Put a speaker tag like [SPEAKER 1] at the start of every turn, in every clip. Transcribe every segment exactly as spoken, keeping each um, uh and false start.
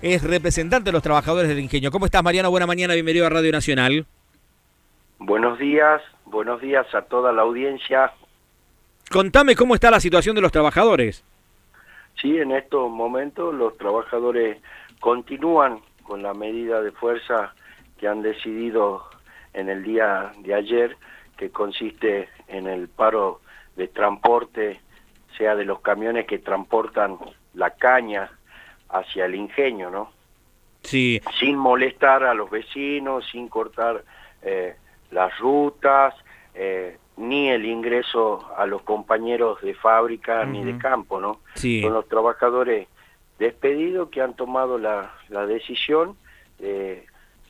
[SPEAKER 1] es representante de los trabajadores del ingenio. ¿Cómo estás, Mariano? Buena mañana, bienvenido a Radio Nacional.
[SPEAKER 2] Buenos días, buenos días a toda la audiencia.
[SPEAKER 1] Contame cómo está la situación de los trabajadores.
[SPEAKER 2] Sí, en estos momentos los trabajadores continúan con la medida de fuerza que han decidido en el día de ayer, que consiste en el paro de transporte, sea de los camiones que transportan la caña hacia el ingenio, ¿no?
[SPEAKER 1] Sí.
[SPEAKER 2] Sin molestar a los vecinos, sin cortar eh, las rutas, eh, ni el ingreso a los compañeros de fábrica, uh-huh. ni de campo, ¿no?
[SPEAKER 1] Sí.
[SPEAKER 2] Son los trabajadores despedidos que han tomado la, la decisión de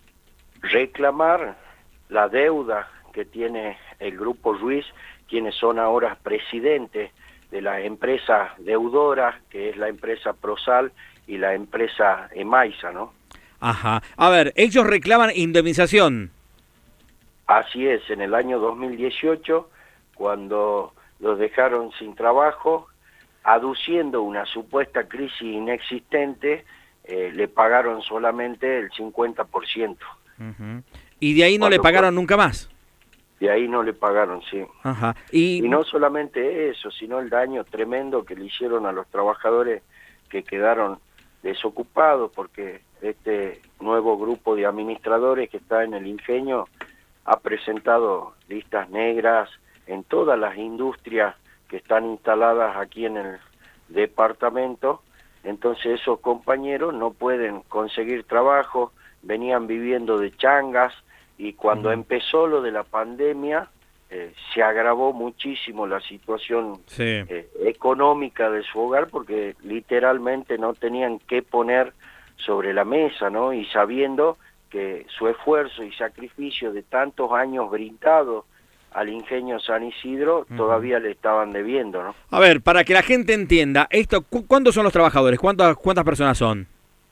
[SPEAKER 2] reclamar la deuda que tiene el Grupo Ruiz, quienes son ahora presidentes de la empresa deudora, que es la empresa Prosal y la empresa Emaiza, ¿no?
[SPEAKER 1] Ajá. A ver, ellos reclaman indemnización.
[SPEAKER 2] Así es, en el año dos mil dieciocho, cuando los dejaron sin trabajo, aduciendo una supuesta crisis inexistente, eh, le pagaron solamente el cincuenta por ciento.
[SPEAKER 1] Uh-huh. ¿Y de ahí no
[SPEAKER 2] Cuando
[SPEAKER 1] le pagaron
[SPEAKER 2] fue,
[SPEAKER 1] nunca más?
[SPEAKER 2] De ahí no le pagaron, sí.
[SPEAKER 1] Ajá. Y...
[SPEAKER 2] y no solamente eso, sino el daño tremendo que le hicieron a los trabajadores que quedaron desocupados, porque este nuevo grupo de administradores que está en el ingenio ha presentado listas negras en todas las industrias que están instaladas aquí en el departamento. Entonces esos compañeros no pueden conseguir trabajo, venían viviendo de changas, y cuando uh-huh. empezó lo de la pandemia eh, se agravó muchísimo la situación
[SPEAKER 1] sí.
[SPEAKER 2] eh, económica de su hogar, porque literalmente no tenían qué poner sobre la mesa, ¿no? Y sabiendo que su esfuerzo y sacrificio de tantos años brindados al ingenio San Isidro uh-huh. todavía le estaban debiendo, ¿no?
[SPEAKER 1] A ver, para que la gente entienda, esto, ¿cu ¿cuántos son los trabajadores? ¿Cuántas, cuántas personas son?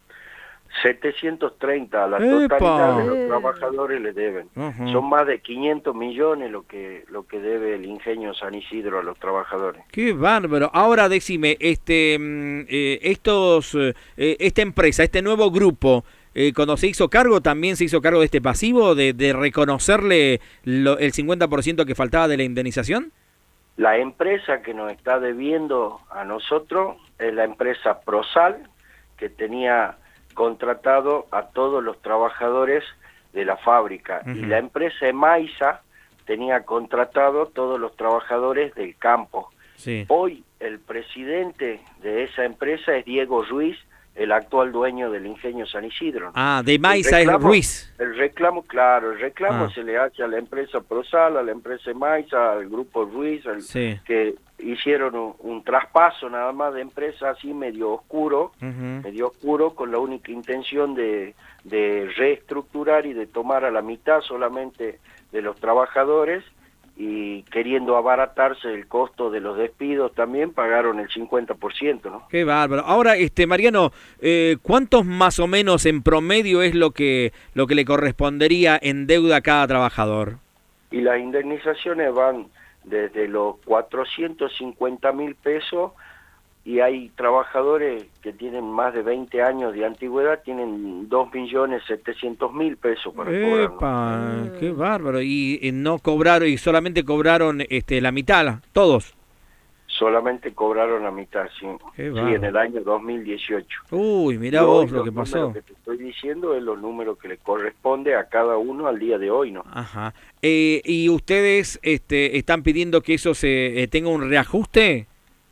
[SPEAKER 2] setecientos treinta, a la
[SPEAKER 1] ¡Epa!
[SPEAKER 2] Totalidad de los trabajadores le deben.
[SPEAKER 1] Uh-huh.
[SPEAKER 2] Son más de quinientos millones lo que lo que debe el ingenio San Isidro a los trabajadores.
[SPEAKER 1] ¡Qué bárbaro! Ahora decime, este, eh, estos, eh, esta empresa, este nuevo grupo, eh, cuando se hizo cargo, ¿también se hizo cargo de este pasivo, de, de reconocerle lo, el cincuenta por ciento que faltaba de la indemnización?
[SPEAKER 2] La empresa que nos está debiendo a nosotros es la empresa Prosal, que tenía contratado a todos los trabajadores de la fábrica, uh-huh. y la empresa Emaiza tenía contratado a todos los trabajadores del campo.
[SPEAKER 1] Sí.
[SPEAKER 2] Hoy el presidente de esa empresa es Diego Ruiz, el actual dueño del ingenio San Isidro.
[SPEAKER 1] Ah, de Emaiza es Ruiz.
[SPEAKER 2] El reclamo, claro, el reclamo
[SPEAKER 1] ah.
[SPEAKER 2] se le hace a la empresa Prosal, a la empresa Emaiza, al grupo Ruiz, al,
[SPEAKER 1] sí.
[SPEAKER 2] que hicieron un, un traspaso nada más de empresa así medio oscuro,
[SPEAKER 1] uh-huh.
[SPEAKER 2] medio oscuro, con la única intención de, de reestructurar y de tomar a la mitad solamente de los trabajadores, y queriendo abaratarse el costo de los despidos también pagaron el cincuenta por ciento, ¿no?
[SPEAKER 1] Qué bárbaro. Ahora, este Mariano, eh, ¿cuántos más o menos en promedio es lo que lo que le correspondería en deuda a cada trabajador?
[SPEAKER 2] Y las indemnizaciones van desde los cuatrocientos cincuenta mil pesos, y hay trabajadores que tienen más de veinte años de antigüedad, tienen dos millones setecientos mil pesos para cobrar, ¿no?
[SPEAKER 1] ¡Epa! ¡Qué bárbaro! Y, y no cobraron, y solamente cobraron este la mitad, todos.
[SPEAKER 2] Solamente cobraron la mitad, sí.
[SPEAKER 1] Qué
[SPEAKER 2] sí, en el año dos mil dieciocho.
[SPEAKER 1] Uy, mirá vos lo que pasó.
[SPEAKER 2] Lo que te estoy diciendo es los números que le corresponde a cada uno al día de hoy, ¿no?
[SPEAKER 1] Ajá. Eh, ¿Y ustedes este, están pidiendo que eso se eh, tenga un reajuste?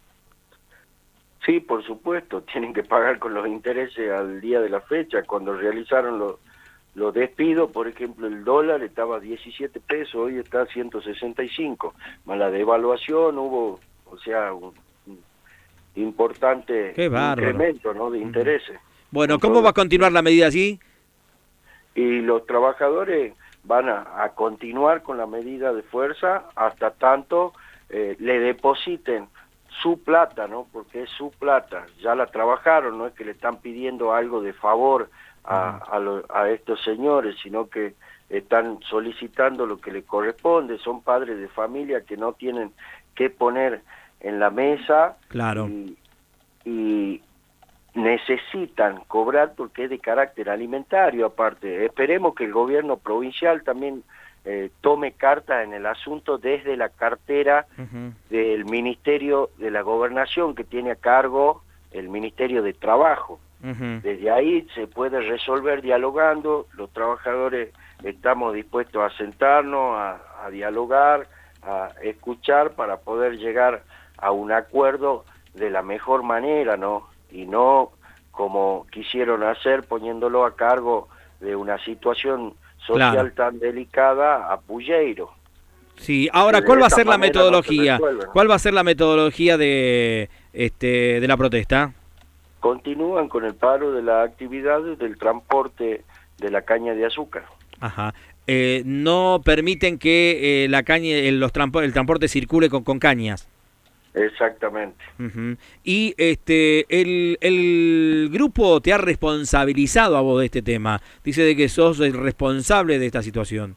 [SPEAKER 2] Sí, por supuesto, tienen que pagar con los intereses al día de la fecha. Cuando realizaron los, los despidos, por ejemplo, el dólar estaba a diecisiete pesos, hoy está a ciento sesenta y cinco. Más la devaluación, hubo, o sea, un, un importante incremento, ¿no?, de intereses.
[SPEAKER 1] Bueno, Entonces, ¿cómo va a continuar la medida así?
[SPEAKER 2] Y los trabajadores van a, a continuar con la medida de fuerza hasta tanto eh, le depositen su plata, ¿no? Porque es su plata, ya la trabajaron, no es que le están pidiendo algo de favor a, a, lo, a estos señores, sino que están solicitando lo que les corresponde. Son padres de familia que no tienen qué poner en la mesa,
[SPEAKER 1] claro.
[SPEAKER 2] y, y necesitan cobrar porque es de carácter alimentario aparte. Esperemos que el gobierno provincial también eh, tome carta en el asunto desde la cartera uh-huh. del Ministerio de la Gobernación, que tiene a cargo el Ministerio de Trabajo. Uh-huh. Desde ahí se puede resolver dialogando, los trabajadores estamos dispuestos a sentarnos, a, a dialogar, a escuchar para poder llegar a un acuerdo de la mejor manera, ¿no? Y no como quisieron hacer poniéndolo a cargo de una situación social claro. tan delicada a Pulleiro.
[SPEAKER 1] Sí, ahora, ¿cuál va a ser la metodología? No resuelve, ¿no? ¿Cuál va a ser la metodología de este de la protesta?
[SPEAKER 2] Continúan con el paro de las actividades del transporte de la caña de azúcar.
[SPEAKER 1] Ajá. Eh, no permiten que eh, la caña, el, los trampo, el transporte circule con, con cañas.
[SPEAKER 2] Exactamente.
[SPEAKER 1] Uh-huh. Y este el, el grupo te ha responsabilizado a vos de este tema. Dice de que sos el responsable de esta situación.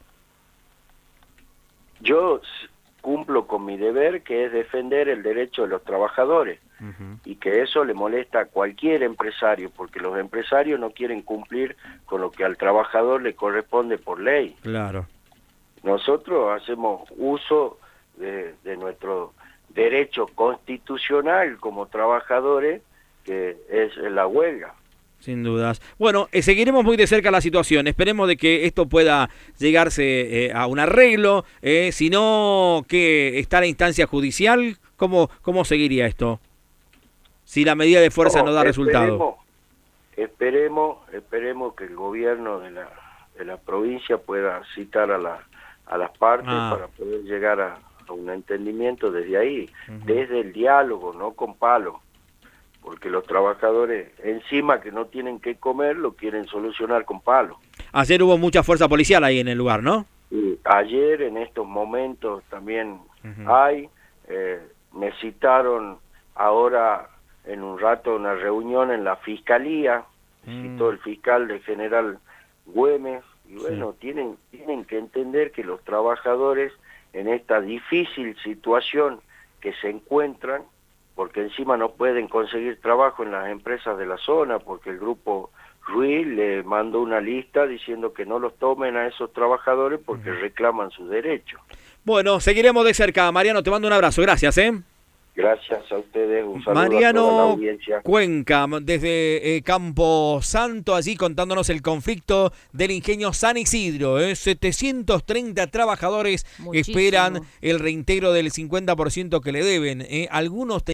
[SPEAKER 2] Yo cumplo con mi deber, que es defender el derecho de los trabajadores. Uh-huh. Y que eso le molesta a cualquier empresario, porque los empresarios no quieren cumplir con lo que al trabajador le corresponde por ley.
[SPEAKER 1] Claro.
[SPEAKER 2] Nosotros hacemos uso de, de nuestro derecho constitucional como trabajadores, que es la huelga.
[SPEAKER 1] Sin dudas. Bueno, eh, seguiremos muy de cerca la situación. Esperemos de que esto pueda llegarse eh, a un arreglo. Eh, si no, que está la instancia judicial, ¿cómo, cómo seguiría esto? Si la medida de fuerza no, no da
[SPEAKER 2] esperemos,
[SPEAKER 1] resultado.
[SPEAKER 2] Esperemos, esperemos que el gobierno de la, de la provincia pueda citar a, la, a las partes ah. para poder llegar a, a un entendimiento desde ahí, uh-huh. desde el diálogo, no con palo. Porque los trabajadores encima que no tienen que comer lo quieren solucionar con palo.
[SPEAKER 1] Ayer hubo mucha fuerza policial ahí en el lugar, ¿no?
[SPEAKER 2] Y ayer, en estos momentos también uh-huh. hay, eh, me citaron ahora en un rato una reunión en la fiscalía, mm. citó el fiscal de General Güemes, y bueno, sí. tienen, tienen que entender que los trabajadores en esta difícil situación que se encuentran, porque encima no pueden conseguir trabajo en las empresas de la zona, porque el grupo Ruiz le mandó una lista diciendo que no los tomen a esos trabajadores porque uh-huh. reclaman sus derechos.
[SPEAKER 1] Bueno, seguiremos de cerca. Mariano, te mando un abrazo. Gracias, ¿eh?
[SPEAKER 2] Gracias a ustedes. Un saludo
[SPEAKER 1] Mariano
[SPEAKER 2] a toda la audiencia.
[SPEAKER 1] Cuenca, desde eh, Campo Santo, allí contándonos el conflicto del ingenio San Isidro. ¿eh? setecientos treinta trabajadores Muchísimo. Esperan el reintegro del cincuenta por ciento que le deben. ¿eh? Algunos